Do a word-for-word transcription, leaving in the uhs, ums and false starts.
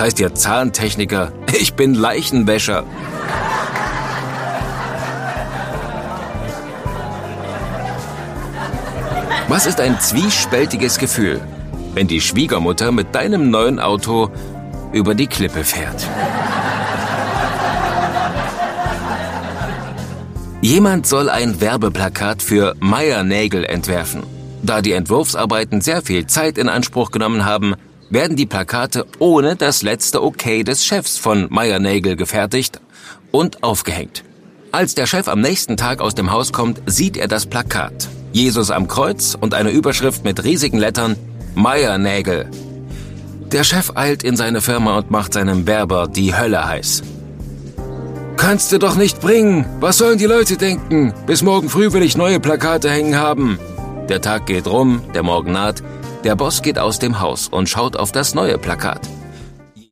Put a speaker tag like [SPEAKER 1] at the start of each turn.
[SPEAKER 1] heißt hier Zahntechniker. Ich bin Leichenwäscher. Was ist ein zwiespältiges Gefühl, wenn die Schwiegermutter mit deinem neuen Auto über die Klippe fährt? Jemand soll ein Werbeplakat für Meier-Nägel entwerfen. Da die Entwurfsarbeiten sehr viel Zeit in Anspruch genommen haben, werden die Plakate ohne das letzte Okay des Chefs von Meier-Nägel gefertigt und aufgehängt. Als der Chef am nächsten Tag aus dem Haus kommt, sieht er das Plakat. Jesus am Kreuz und eine Überschrift mit riesigen Lettern Meier-Nägel. Der Chef eilt in seine Firma und macht seinem Werber die Hölle heiß. Kannst du doch nicht bringen. Was sollen die Leute denken? Bis morgen früh will ich neue Plakate hängen haben. Der Tag geht rum, der Morgen naht. Der Boss geht aus dem Haus und schaut auf das neue Plakat.